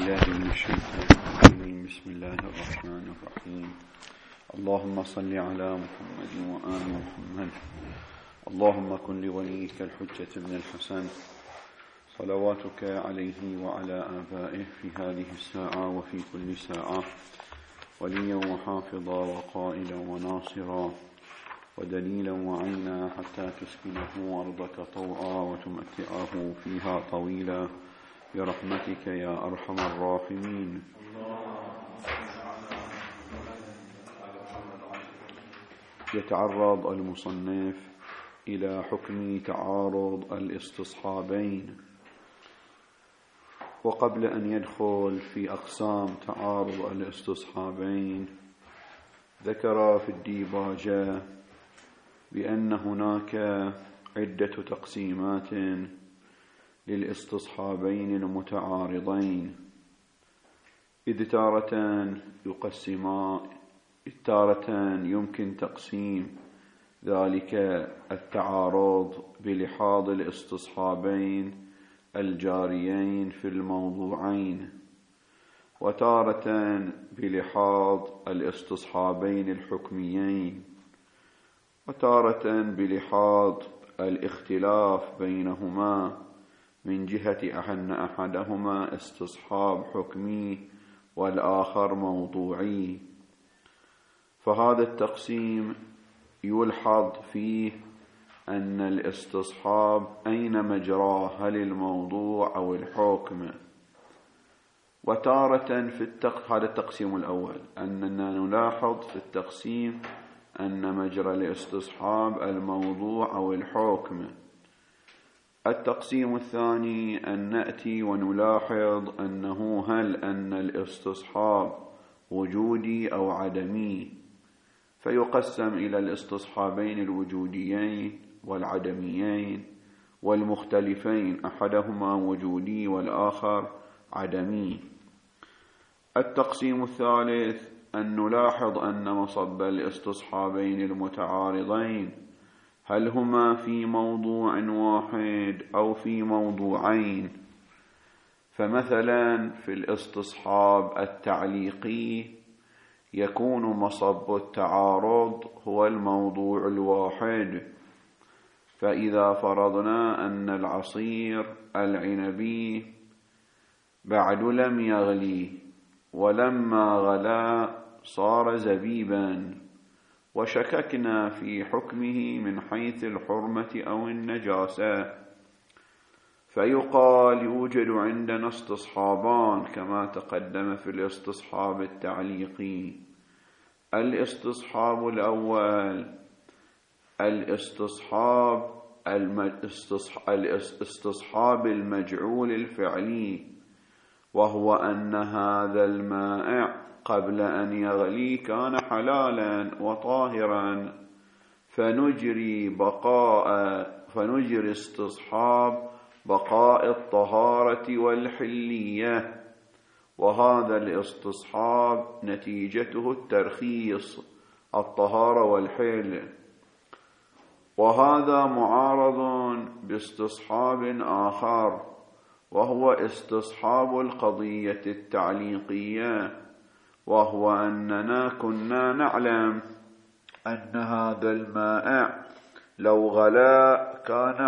بالله من الشيطان الرجيم. بسم الله الرحمن الرحيم. اللهم صل على محمد وآل محمد. اللهم كن لوليك الحجة ابن الحسن صلواتك عليه وعلى آبائه في هذه الساعة وفي كل ساعة وليا وحافظا وقائلا وناصرا ودليلا وعينا حتى تسكنه أرضك طوعا وتمتعه فيها طويلا برحمتك يا أرحم الراحمين. يتعرض المصنف إلى حكم تعارض الاستصحابين، وقبل أن يدخل في أقسام تعارض الاستصحابين ذكر في الديباجة بأن هناك عدة تقسيمات للاستصحابين المتعارضين، إذ تارة يمكن تقسيم ذلك التعارض بلحاظ الاستصحابين الجاريين في الموضوعين، وتارة بلحاظ الاستصحابين الحكميين، وتارة بلحاظ الاختلاف بينهما من جهة أن أحدهما استصحاب حكمي والآخر موضوعي. فهذا التقسيم يلحظ فيه أن الاستصحاب أين مجراه، هل الموضوع أو الحكم؟ وتارة هذا التقسيم الأول، أننا نلاحظ في التقسيم أن مجرى الاستصحاب الموضوع أو الحكم. التقسيم الثاني أن نأتي ونلاحظ أنه هل أن الاستصحاب وجودي أو عدمي، فيقسم إلى الاستصحابين الوجوديين والعدميين والمختلفين، أحدهما وجودي والآخر عدمي. التقسيم الثالث أن نلاحظ أن مصب الاستصحابين المتعارضين هل هما في موضوع واحد أو في موضوعين. فمثلا في الاستصحاب التعليقي يكون مصب التعارض هو الموضوع الواحد، فإذا فرضنا أن العصير العنبي بعد لم يغلي، ولما غلا صار زبيبا، وشككنا في حكمه من حيث الحرمة أو النجاسة، فيقال يوجد عندنا استصحابان كما تقدم في الاستصحاب التعليقي. الاستصحاب الأول الاستصحاب المجعول الفعلي، وهو أن هذا المائع قبل أن يغلي كان حلالا وطاهرا، فنجري استصحاب بقاء الطهارة والحلية، وهذا الاستصحاب نتيجته الترخيص الطهارة والحل. وهذا معارض باستصحاب آخر، وهو استصحاب القضية التعليقية، وهو أننا كنا نعلم أن هذا المائع لو غلا كان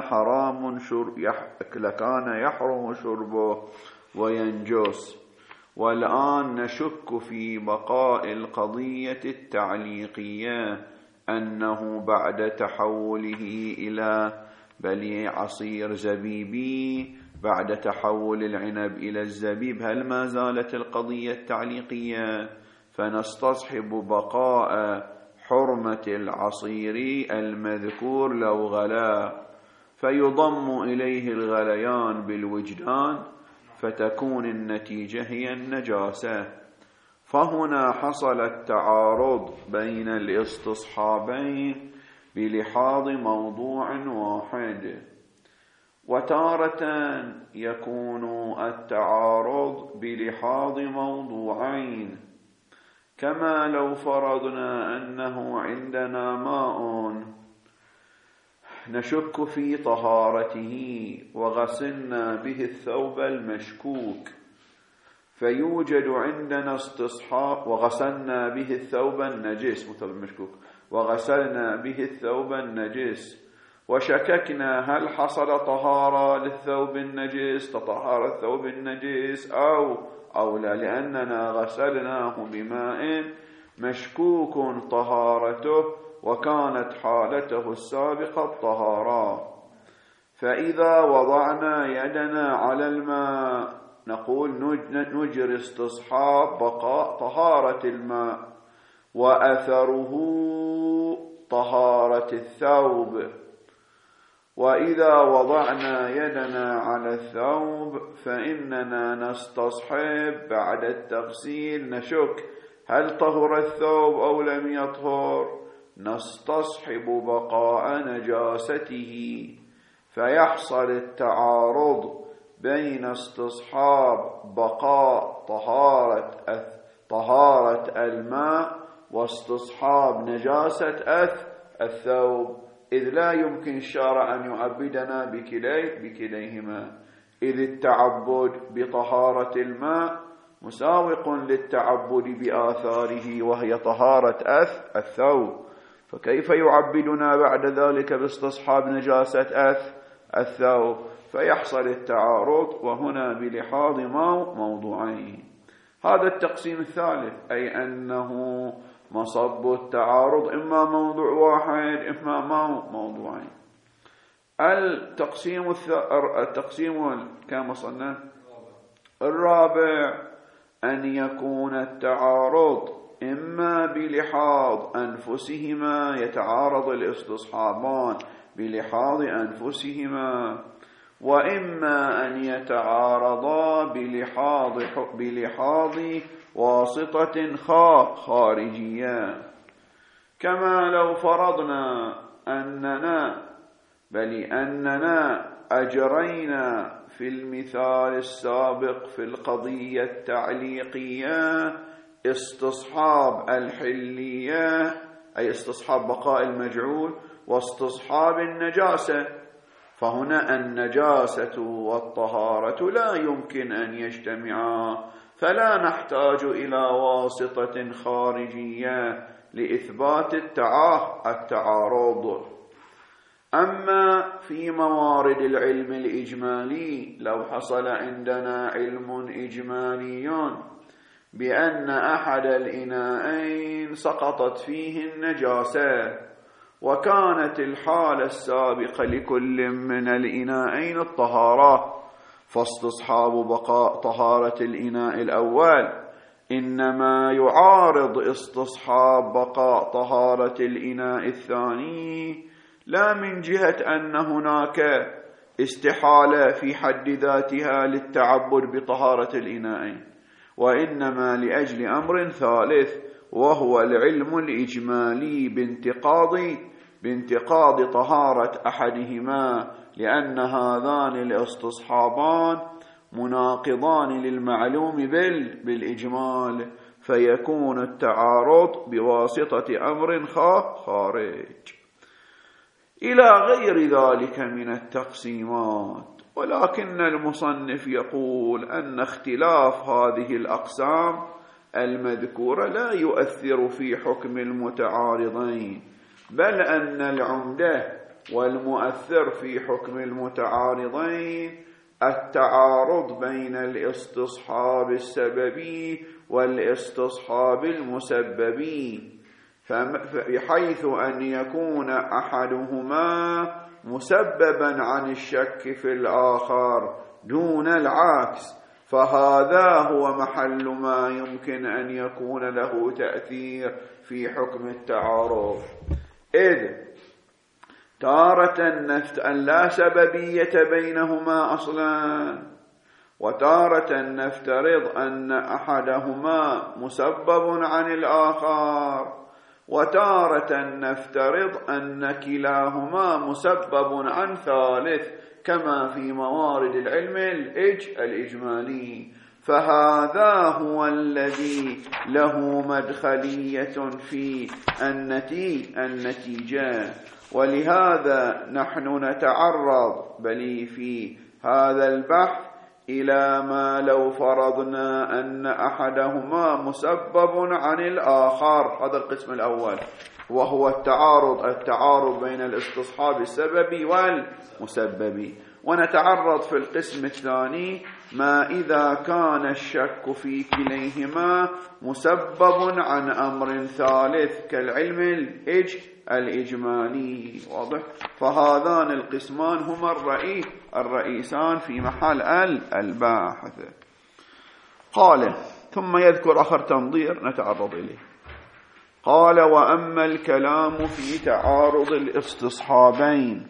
لكان يحرم شربه وينجس، والآن نشك في بقاء القضية التعليقية أنه بعد تحوله إلى بليع عصير زبيبي، بعد تحول العنب إلى الزبيب، هل ما زالت القضية التعليقية؟ فنستصحب بقاء حرمة العصير المذكور لو غلا، فيضم إليه الغليان بالوجدان، فتكون النتيجة هي النجاسة. فهنا حصل التعارض بين الاستصحابين بلحاظ موضوع واحد. وتارة يكون التعارض بلحاظ موضوعين، كما لو فرضنا أنه عندنا ماء نشك في طهارته وغسلنا به الثوب المشكوك، فيوجد عندنا استصحاب. وغسلنا به الثوب النجس، مثل المشكوك، وغسلنا به الثوب النجس وشككنا هل حصل طهارة للثوب النجس، تطهر الثوب النجس أو لا، لأننا غسلناه بماء مشكوك طهارته وكانت حالته السابقة الطهارة. فإذا وضعنا يدنا على الماء نقول نجري استصحاب بقاء طهارة الماء وأثره طهارة الثوب. وإذا وضعنا يدنا على الثوب فإننا نستصحب بعد التغسيل، نشك هل طهر الثوب أو لم يطهر، نستصحب بقاء نجاسته، فيحصل التعارض بين استصحاب بقاء طهارة الماء واستصحاب نجاسة الثوب، إذ لا يمكن الشارع أن يعبدنا بكليهما، إذ التعبد بطهارة الماء مساوق للتعبد بآثاره وهي طهارة الثوب، فكيف يعبدنا بعد ذلك باستصحاب نجاسة الثوب؟ فيحصل التعارض، وهنا بلحاظ موضوعين. هذا التقسيم الثالث، أي أنه مصب التعارض إما موضوع واحد إما موضوعين. التقسيم كما صلنا الرابع أن يكون التعارض إما بلحاظ أنفسهما، يتعارض الاستصحابان بلحاظ أنفسهما، وإما أن يتعارضا بلحاظ واسطة خارجية، كما لو فرضنا أننا أجرينا في المثال السابق في القضية التعليقية استصحاب الحلية، أي استصحاب بقاء المجعول، واستصحاب النجاسة، فهنا النجاسة والطهارة لا يمكن أن يجتمعا، فلا نحتاج إلى واسطة خارجية لإثبات التعارض. أما في موارد العلم الإجمالي، لو حصل عندنا علم إجمالي بأن أحد الإناءين سقطت فيه النجاسة، وكانت الحالة السابقة لكل من الإناءين الطهارة، فاستصحاب بقاء طهارة الإناء الأول إنما يعارض استصحاب بقاء طهارة الإناء الثاني، لا من جهة أن هناك استحالة في حد ذاتها للتعبد بطهارة الإناءين، وإنما لأجل أمر ثالث، وهو العلم الإجمالي بانتقاض طهارة أحدهما، لأن هذان الاستصحابان مناقضان للمعلوم بالإجمال، فيكون التعارض بواسطة أمر خارج. إلى غير ذلك من التقسيمات، ولكن المصنف يقول أن اختلاف هذه الأقسام المذكورة لا يؤثر في حكم المتعارضين، بل أن العمدة والمؤثر في حكم المتعارضين التعارض بين الاستصحاب السببي والاستصحاب المسببي، بحيث أن يكون أحدهما مسببا عن الشك في الآخر دون العكس، فهذا هو محل ما يمكن أن يكون له تأثير في حكم التعارض. إذ تارة أن لا سببية بينهما أصلا، وتارة نفترض أن أحدهما مسبب عن الآخر، وتارة نفترض أن كلاهما مسبب عن ثالث، كما في موارد العلم الإجمالي، فهذا هو الذي له مدخلية في النتيجة. ولهذا نحن نتعرض في هذا البحث إلى ما لو فرضنا أن أحدهما مسبب عن الآخر. هذا القسم الأول وهو التعارض بين الاستصحاب السببي والمسبب. ونتعرض في القسم الثاني ما إذا كان الشك في كليهما مسبب عن أمر ثالث كالعلم الإجمالي. واضح؟ فهذان القسمان هما الرئيسان في محل الباحث. قال ثم يذكر آخر تنظير نتعرض إليه. قال وأما الكلام في تعارض الاستصحابين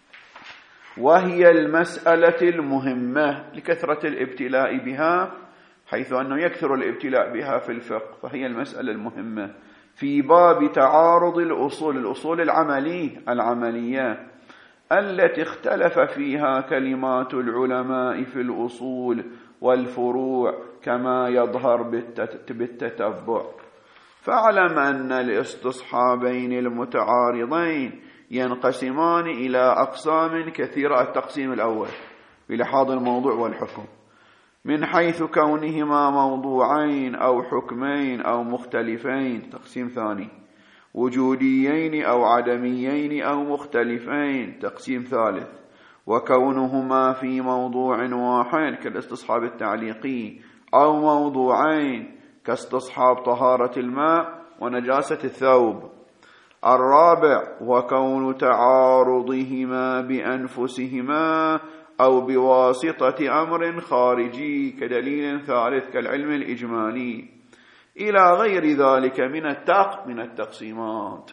وهي المسألة المهمة لكثرة الابتلاء بها، حيث أنه يكثر الابتلاء بها في الفقه، فهي المسألة المهمة في باب تعارض الأصول العملية التي اختلف فيها كلمات العلماء في الأصول والفروع كما يظهر بالتتبع. فاعلم أن الاستصحابين المتعارضين ينقسمان إلى أقسام كثيرة. التقسيم الأول بلحاظ الموضوع والحكم من حيث كونهما موضوعين أو حكمين أو مختلفين. تقسيم ثاني وجوديين أو عدميين أو مختلفين. تقسيم ثالث وكونهما في موضوع واحد كالاستصحاب التعليقي أو موضوعين كاستصحاب طهارة الماء ونجاسة الثوب. الرابع وكون تعارضهما بأنفسهما أو بواسطة أمر خارجي كدليل ثالث كالعلم الإجمالي إلى غير ذلك من التقسيمات.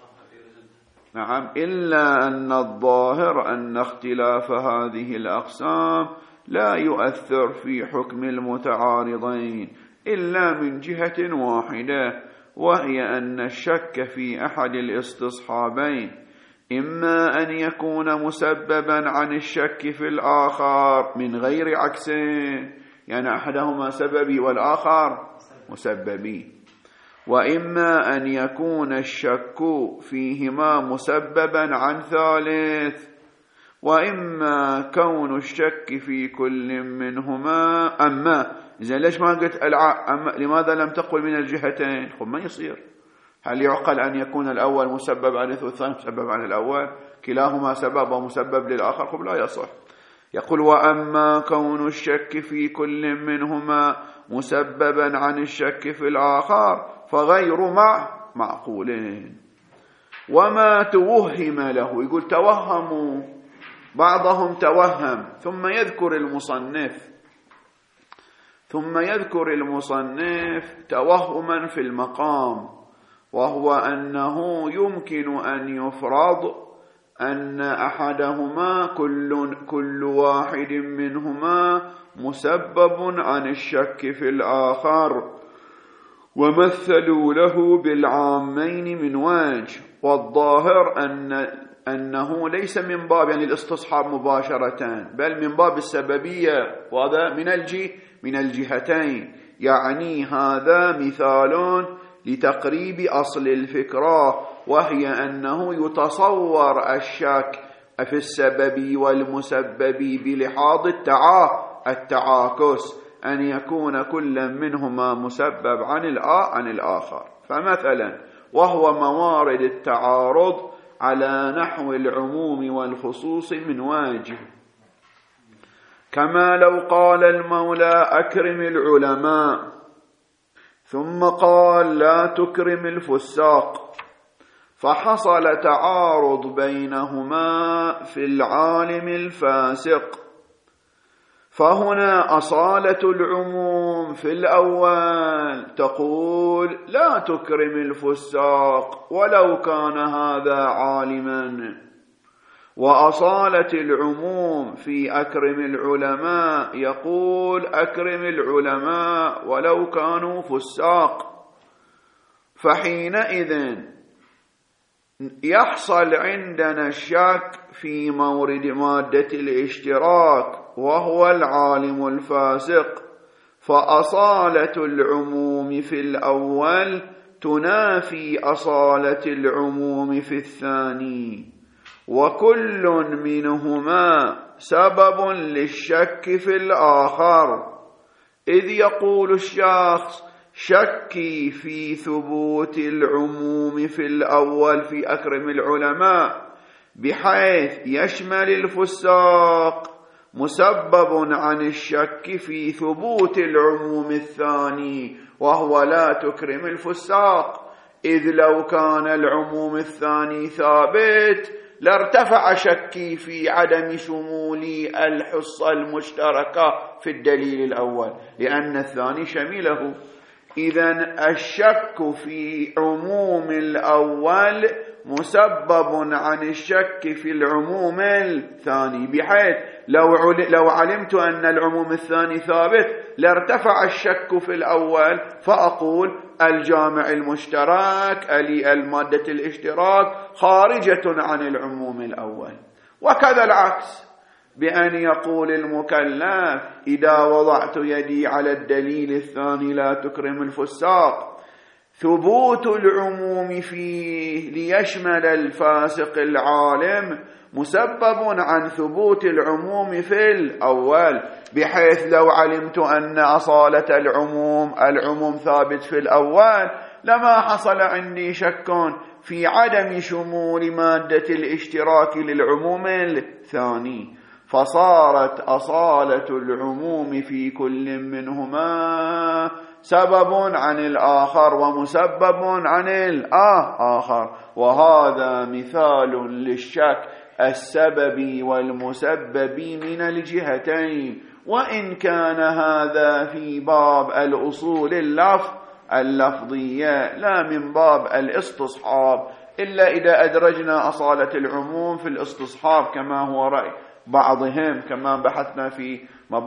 نعم، إلا أن الظاهر أن اختلاف هذه الأقسام لا يؤثر في حكم المتعارضين إلا من جهة واحدة، وهي أن الشك في أحد الاستصحابين إما أن يكون مسببا عن الشك في الآخر من غير عكسين، يعني أحدهما سببي والآخر مسببي، وإما أن يكون الشك فيهما مسببا عن ثالث، وإما كون الشك في كل منهما. أما إذا ليش ما قلت لماذا لم تقل من الجهتين؟ خب ما يصير. هل يعقل أن يكون الأول مسبب عن الثاني مسبب عن الأول، كلاهما سبب ومسبب للآخر؟ خب لا يصح. يقول وأما كون الشك في كل منهما مسببا عن الشك في الآخر فغير معقولين. وما توهم له، يقول توهموا، بعضهم توهم. ثم يذكر المصنف توهما في المقام، وهو أنه يمكن أن يفرض أن أحدهما كل واحد منهما مسبب عن الشك في الآخر، ومثلوا له بالعامين من وجه. والظاهر أنه ليس من باب يعني الاستصحاب مباشرة، بل من باب السببية، وهذا من الجهتين. يعني هذا مثال لتقريب أصل الفكرة، وهي أنه يتصور الشك في السبب والمسبب بلحاظ التعاكس، أن يكون كل منهما مسبب عن الآخر. فمثلا وهو موارد التعارض على نحو العموم والخصوص من واجه، كما لو قال المولى أكرم العلماء ثم قال لا تكرم الفساق، فحصل تعارض بينهما في العالم الفاسق. فهنا أصالة العموم في الأول تقول لا تكرم الفساق ولو كان هذا عالما، وأصالة العموم في أكرم العلماء يقول أكرم العلماء ولو كانوا فساق. فحينئذ يحصل عندنا الشك في مورد مادة الاشتراك وهو العالم الفاسق، فأصالة العموم في الأول تنافي أصالة العموم في الثاني، وكل منهما سبب للشك في الآخر، إذ يقول الشخص شكي في ثبوت العموم في الأول في أكرم العلماء بحيث يشمل الفساق مسبب عن الشك في ثبوت العموم الثاني وهو لا تكرم الفساق، إذ لو كان العموم الثاني ثابت لارتفع شكي في عدم شمول الحصة المشتركة في الدليل الأول لأن الثاني شمله. إذن الشك في عموم الأول مسبب عن الشك في العموم الثاني، بحيث لو علمت أن العموم الثاني ثابت لارتفع الشك في الأول، فأقول الجامع المشترك المادة الاشتراك خارجة عن العموم الأول. وكذا العكس، بأن يقول المكلف إذا وضعت يدي على الدليل الثاني لا تكرم الفساق ثبوت العموم فيه ليشمل الفاسق العالم مسبب عن ثبوت العموم في الأول، بحيث لو علمت أن أصالة العموم ثابت في الأول لما حصل عندي شك في عدم شمول مادة الاشتراك للعموم الثاني، فصارت أصالة العموم في كل منهما سبب عن الآخر ومسبب عن الآخر. وهذا مثال للشك السببي والمسببي من الجهتين، وإن كان هذا في باب الأصول اللفظية لا من باب الاستصحاب، إلا إذا أدرجنا أصالة العموم في الاستصحاب كما هو رأي بعضهم، كما بحثنا في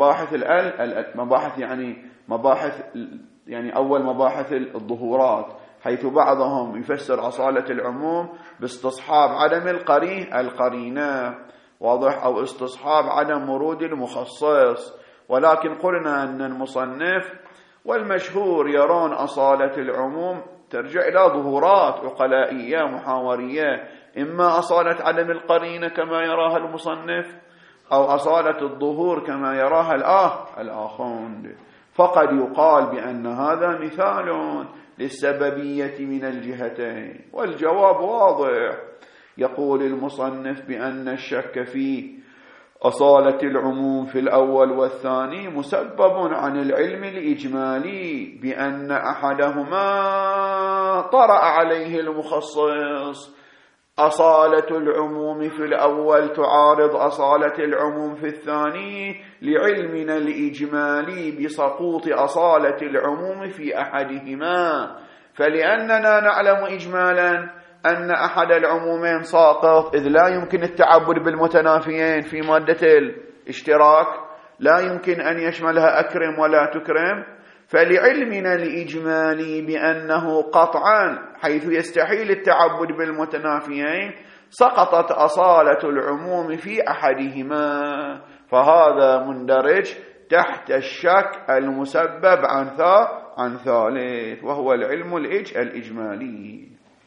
أول مباحث الظهورات، حيث بعضهم يفسر أصالة العموم باستصحاب عدم القرينة واضح، أو استصحاب عدم ورود المخصص. ولكن قلنا أن المصنف والمشهور يرون أصالة العموم ترجع إلى ظهورات عقلائية محاورية، إما أصالة عدم القرينة كما يراها المصنف أو أصالة الظهور كما يراها الآخرون. فقد يقال بأن هذا مثال للسببية من الجهتين. والجواب واضح، يقول المصنف بأن الشك في أصالة العموم في الأول والثاني مسبب عن العلم الإجمالي بأن أحدهما طرأ عليه المخصص. أصالة العموم في الأول تعارض أصالة العموم في الثاني لعلمنا الإجمالي بسقوط أصالة العموم في أحدهما، فلأننا نعلم إجمالا أن أحد العمومين ساقط، إذ لا يمكن التعبد بالمتنافيين في مادة الاشتراك، لا يمكن أن يشملها أكرم ولا تكرم، فلعلمنا الإجمالي بأنه قطعا حيث يستحيل التعبد بالمتنافيين سقطت أصالة العموم في أحدهما، فهذا مندرج تحت الشك المسبب عن ثالث وهو العلم الإجمالي.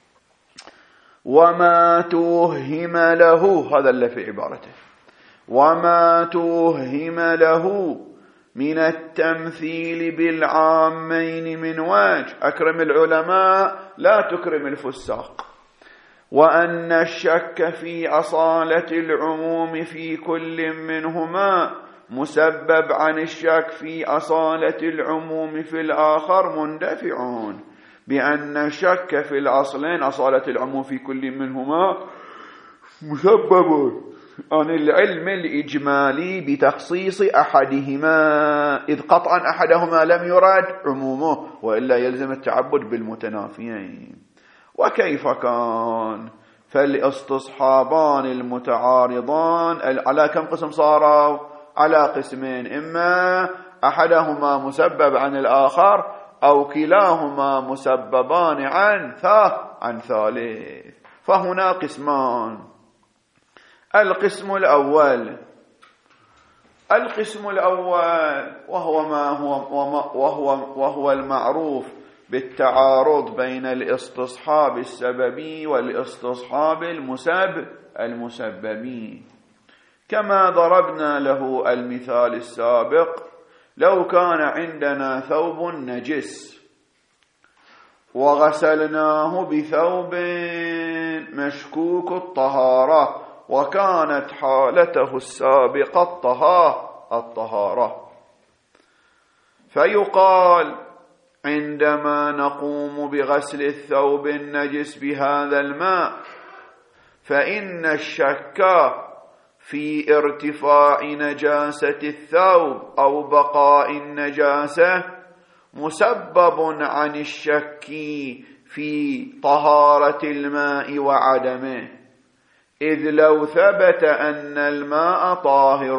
وما توهم له، هذا اللي في عبارته، وما توهم له من التمثيل بالعامين من وجه أكرم العلماء لا تكرم الفساق، وأن الشك في أصالة العموم في كل منهما مسبب عن الشك في أصالة العموم في الآخر مندفعون، بأن الشك في الأصلين أصالة العموم في كل منهما مسبب عن العلم الإجمالي بتخصيص أحدهما، إذ قطعا أحدهما لم يراد عمومه وإلا يلزم التعبد بالمتنافيين. وكيف كان؟ فالاستصحابان المتعارضان على كم قسم صاروا؟ على قسمين، إما أحدهما مسبب عن الآخر أو كلاهما مسببان عن ثالث. فهنا قسمان. القسم الأول وهو المعروف بالتعارض بين الاستصحاب السببي والاستصحاب المسببي. كما ضربنا له المثال السابق، لو كان عندنا ثوب نجس وغسلناه بثوب مشكوك الطهارة وكانت حالته السابقة الطهارة، فيقال عندما نقوم بغسل الثوب النجس بهذا الماء فإن الشك في ارتفاع نجاسة الثوب أو بقاء النجاسة مسبب عن الشك في طهارة الماء وعدمه، إذ لو ثبت أن الماء طاهر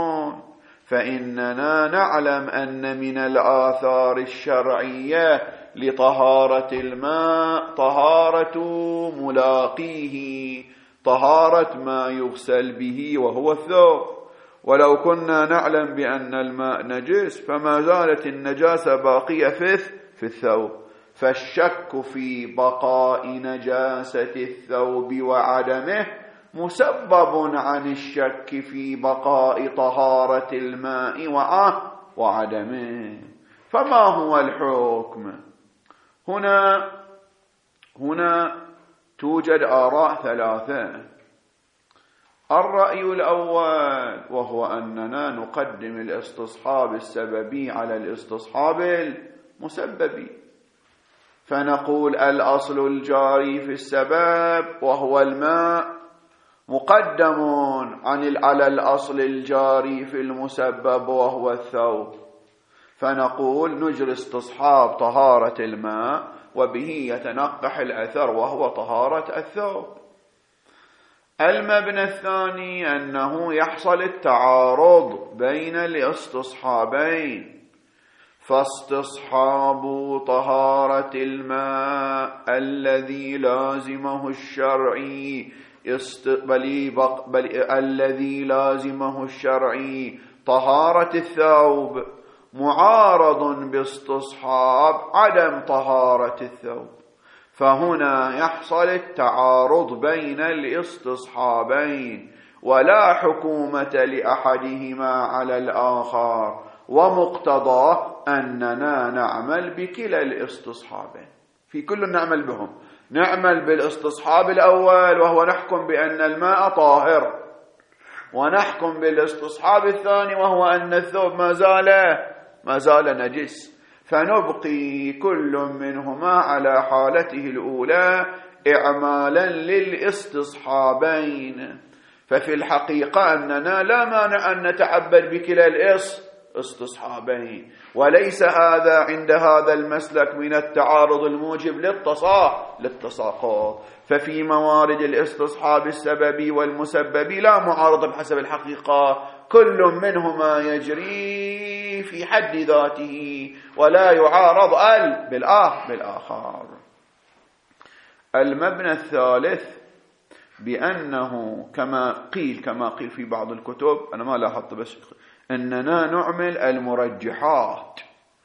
فإننا نعلم أن من الآثار الشرعية لطهارة الماء طهارة ملاقيه، طهارة ما يغسل به وهو الثوب. ولو كنا نعلم بأن الماء نجس فما زالت النجاسة باقية في الثوب، فالشك في بقاء نجاسة الثوب وعدمه مسبب عن الشك في بقاء طهارة الماء وعدمه. فما هو الحكم؟ هنا توجد آراء ثلاثة. الرأي الأول وهو أننا نقدم الاستصحاب السببي على الاستصحاب المسببي، فنقول الأصل الجاري في السبب وهو الماء مقدم على الأصل الجاري في المسبب وهو الثوب، فنقول نجري استصحاب طهارة الماء وبه يتنقح الأثر وهو طهارة الثوب. المبنى الثاني أنه يحصل التعارض بين الاستصحابين، فاستصحاب طهارة الماء الذي لازمه الشرعي الذي لازمه الشرعي طهارة الثوب معارض باستصحاب عدم طهارة الثوب، فهنا يحصل التعارض بين الاستصحابين ولا حكومة لأحدهما على الآخر، ومقتضاه أننا نعمل بكلا الاستصحابين، في كل نعمل بهم، نعمل بالاستصحاب الأول وهو نحكم بأن الماء طاهر، ونحكم بالاستصحاب الثاني وهو أن الثوب ما زال نجس، فنبقي كل منهما على حالته الأولى إعمالا للاستصحابين. ففي الحقيقة أننا لا مانع أن نتعبد بكلا الاستصحابين، وليس هذا عند هذا المسلك من التعارض الموجب للتساقط، ففي موارد الاستصحاب السببي والمسببي لا معارضة بحسب الحقيقة، كل منهما يجري في حد ذاته ولا يعارض بالآخر. المبنى الثالث بأنه كما قيل في بعض الكتب، أنا ما لاحظت بس أننا نعمل المرجحات،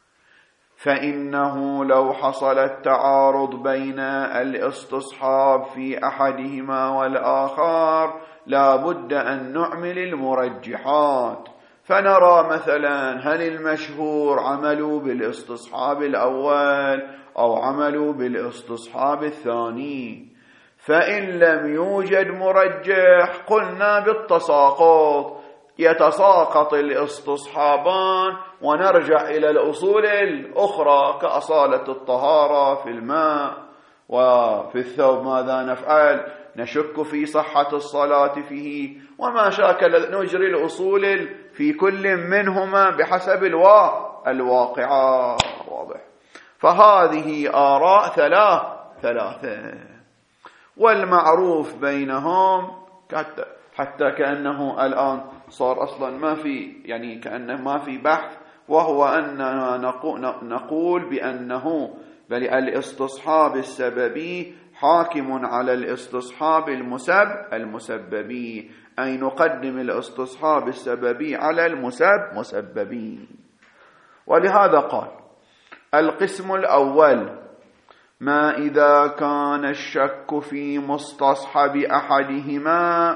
فإنه لو حصل التعارض بين الاستصحاب في أحدهما والآخر لا بد أن نعمل المرجحات، فنرى مثلا هل المشهور عملوا بالاستصحاب الأول أو عملوا بالاستصحاب الثاني، فإن لم يوجد مرجح قلنا بالتساقط، يتساقط الاستصحابان ونرجع إلى الأصول الأخرى كأصالة الطهارة في الماء وفي الثوب. ماذا نفعل؟ نشك في صحة الصلاة فيه وما شاكل، نجري الأصول في كل منهما بحسب الواقعة. واضح؟ فهذه آراء ثلاثة، والمعروف بينهم حتى كأنه الآن صار أصلا ما في، يعني كأنه ما في بحث، وهو أننا نقول بأنه بل الاستصحاب السببي حاكم على الاستصحاب المسببي، أي نقدم الاستصحاب السببي على المسببي. ولهذا قال القسم الأول ما إذا كان الشك في مستصحب أحدهما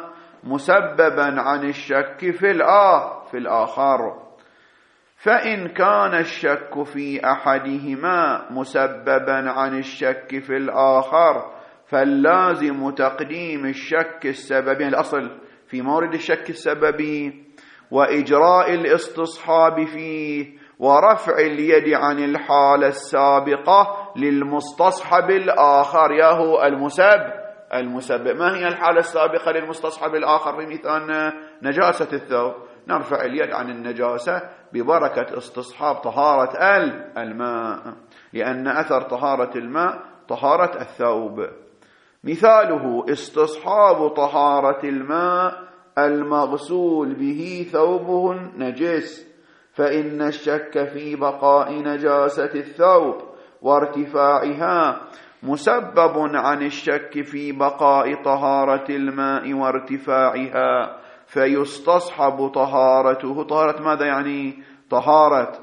مسببا عن الشك في الآخر. فإن كان الشك في أحدهما مسببا عن الشك في الآخر فاللازم تقديم الشك السببي، الأصل في مورد الشك السببي، وإجراء الاستصحاب فيه، ورفع اليد عن الحالة السابقة للمستصحب الآخر ياهو المسبب. ما هي الحالة السابقة للمستصحب الآخر؟ في مثال نجاسة الثوب، نرفع اليد عن النجاسة ببركة استصحاب طهارة الماء، لأن أثر طهارة الماء طهارة الثوب. مثاله استصحاب طهارة الماء المغسول به ثوبه نجس، فإن الشك في بقاء نجاسة الثوب وارتفاعها مسبب عن الشك في بقاء طهارة الماء وارتفاعها، فيستصحب طهارته. طهارة ماذا يعني؟ طهارة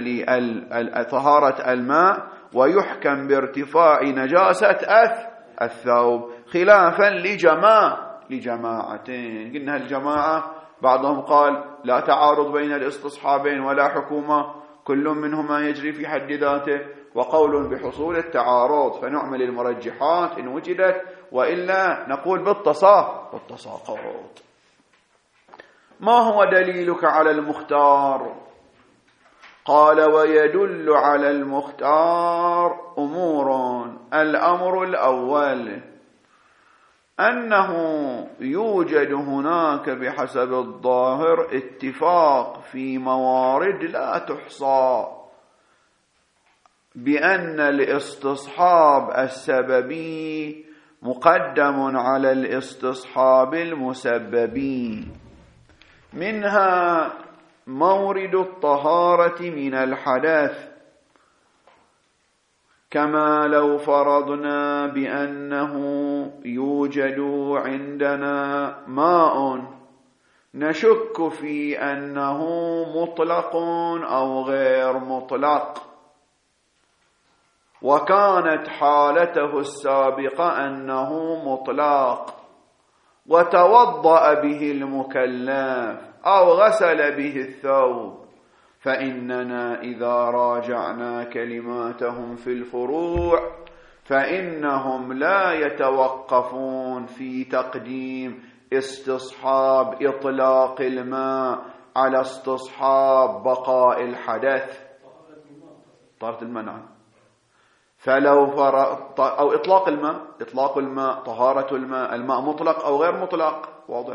طهارة الماء، ويحكم بارتفاع نجاسة الثوب، خلافا لجماعتين. قلنا الجماعة بعضهم قال لا تعارض بين الاستصحابين ولا حكومة، كل منهما يجري في حد ذاته، وقول بحصول التعارض فنعمل المرجحات إن وجدت، وإلا نقول بالتساقط. ما هو دليلك على المختار؟ قال ويدل على المختار أمور. الأمر الأول أنه يوجد هناك بحسب الظاهر اتفاق في موارد لا تحصى بأن الاستصحاب السببي مقدم على الاستصحاب المسببي. منها مورد الطهارة من الحدث، كما لو فرضنا بأنه يوجد عندنا ماء نشك في أنه مطلق أو غير مطلق، وكانت حالته السابقة أنه مطلق، وتوضأ به المكلف أو غسل به الثوب، فإننا إذا راجعنا كلماتهم في الفروع فإنهم لا يتوقفون في تقديم استصحاب إطلاق الماء على استصحاب بقاء الحدث. طهارة الماء، فلو أو إطلاق الماء طهارة الماء مطلق أو غير مطلق، واضح؟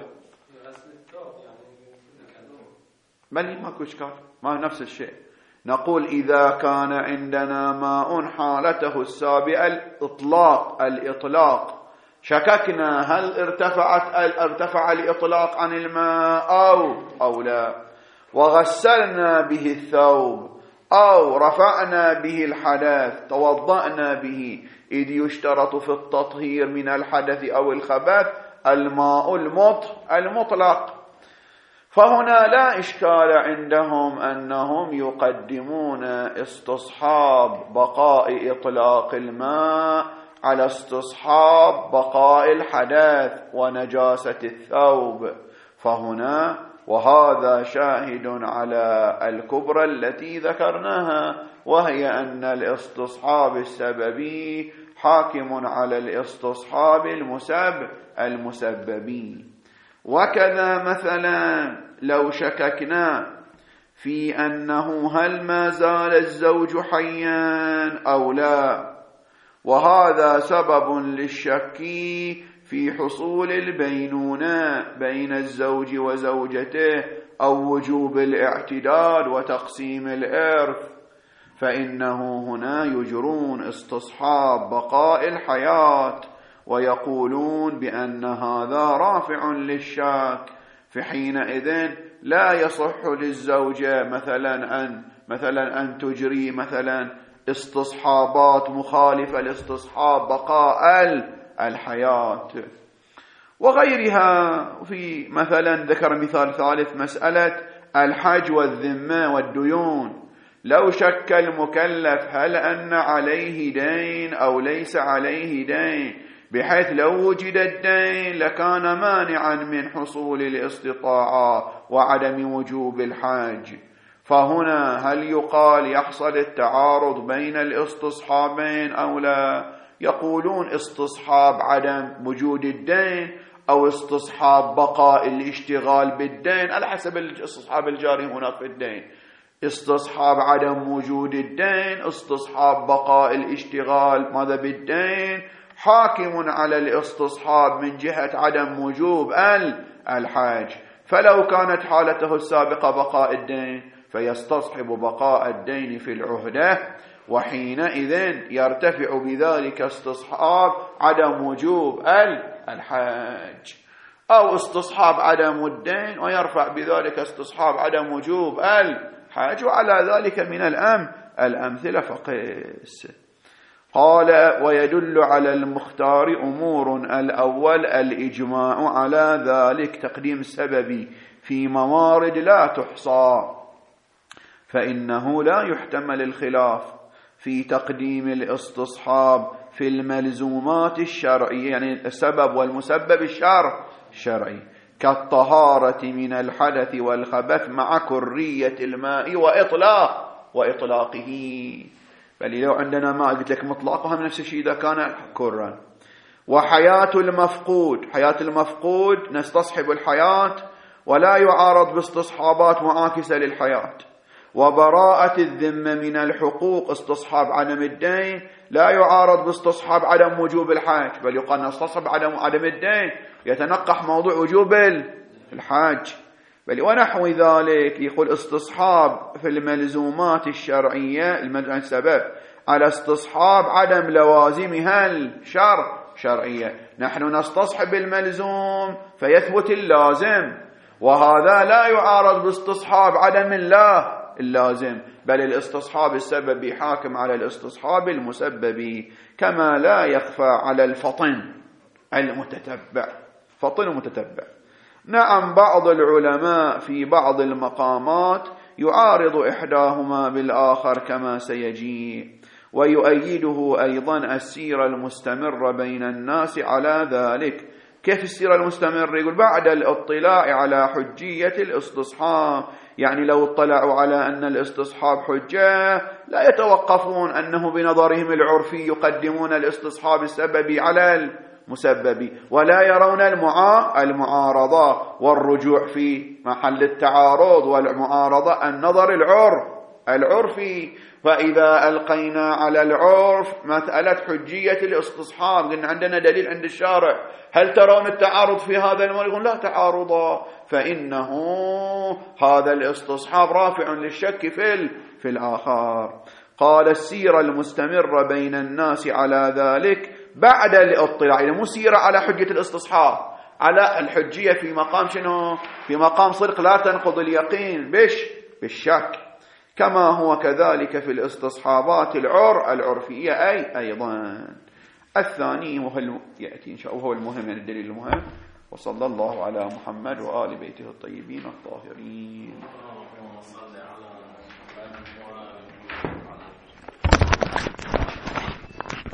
بل ماكو إشكال، ما نفس الشيء. نقول إذا كان عندنا ماء حالته السابقة الإطلاق، شككنا هل ارتفع الإطلاق عن الماء أو لا، وغسلنا به الثوب أو رفعنا به الحدث، توضأنا به، إذ يشترط في التطهير من الحدث أو الخبث الماء المطلق. فهنا لا إشكال عندهم أنهم يقدمون استصحاب بقاء إطلاق الماء على استصحاب بقاء الحدث ونجاسة الثوب. فهنا وهذا شاهد على الكبرى التي ذكرناها، وهي أن الاستصحاب السببي حاكم على الاستصحاب المسببي. وكذا مثلا لو شككنا في أنه هل ما زال الزوج حيا أو لا، وهذا سبب للشك في حصول البينونة بين الزوج وزوجته أو وجوب الاعتداد وتقسيم الإرث، فإنه هنا يجرون استصحاب بقاء الحياة ويقولون بأن هذا رافع للشك، في حينئذ لا يصح للزوجة مثلا أن تجري مثلا استصحابات مخالفة لاستصحاب بقاء الحياة وغيرها. في مثلا ذكر مثال ثالث، مسألة الحج والذمة والديون. لو شك المكلف هل أن عليه دين أو ليس عليه دين، بحيث لو وجد الدين لكان مانعا من حصول الاستطاعة وعدم وجوب الحج. فهنا هل يقال يحصل التعارض بين الاستصحابين أو لا؟ يقولون استصحاب عدم وجود الدين أو استصحاب بقاء الاشتغال بالدين على حسب الاستصحاب الجاري هنا في الدين. استصحاب عدم وجود الدين، استصحاب بقاء الاشتغال ماذا بالدين، حاكم على الاستصحاب من جهة عدم وجوب الحج. فلو كانت حالته السابقة بقاء الدين فيستصحب بقاء الدين في العهدة، وحينئذ يرتفع بذلك استصحاب عدم وجوب الحج، أو استصحاب عدم الدين ويرفع بذلك استصحاب عدم وجوب الحج. وعلى ذلك من الأمثلة فقس. قال ويدل على المختار أمور: الأول الإجماع على ذلك، تقديم سببي في موارد لا تحصى، فإنه لا يحتمل الخلاف في تقديم الاستصحاب في الملزومات الشرعية، يعني السبب والمسبب الشرعي، كالطهارة من الحدث والخبث مع كرية الماء وإطلاقه. بل لو عندنا ماء قلت لك مطلقها من نفس الشيء إذا كان كرا. وحياة المفقود، حياة المفقود نستصحب الحياة ولا يعارض باستصحابات معاكسة للحياة. وبراءة الذمة من الحقوق، استصحاب عدم الدين لا يعارض باستصحاب عدم وجوب الحج، بل يقال نستصحب عدم الدين يتنقح موضوع وجوب الحج. بل ونحو ذلك يقول استصحاب في الملزومات الشرعية السبب على استصحاب عدم لوازمها الشرعية. نحن نستصحب الملزوم فيثبت اللازم، وهذا لا يعارض باستصحاب عدم اللازم، بل الاستصحاب السببي حاكم على الاستصحاب المسببي، كما لا يخفى على الفطن المتتبع. فطن متتبع. نعم، بعض العلماء في بعض المقامات يعارض إحداهما بالآخر كما سيجيء، ويؤيده أيضا السيرة المستمرة بين الناس على ذلك. كيف السيرة المستمرة؟ يقول بعد الاطلاع على حجية الاستصحاب، يعني لو اطلعوا على أن الاستصحاب حجة لا يتوقفون أنه بنظرهم العرفي يقدمون الاستصحاب السببي على المسببي، ولا يرون المعارضة والرجوع في محل التعارض والمعارضة النظر العرفي. فإذا ألقينا على العرف مسألة حجية الاستصحاب، قلنا عندنا دليل عند الشارع، هل ترون التعارض في هذا الموضوع؟ يقول لا تعارض، فإنه هذا الاستصحاب رافع للشك في الآخر. قال السيرة المستمرة بين الناس على ذلك بعد الاطلاع، يعني مو سيرة على حجة الاستصحاب، على الحجية في مقام شنو؟ في مقام صدق لا تنقض اليقين بالشك، كما هو كذلك في الاستصحابات العرفية أيضا. الثاني يأتي إن شاء الله، وهو المهم، يعني الدليل المهم. وصلى الله على محمد وآل بيته الطيبين الطاهرين.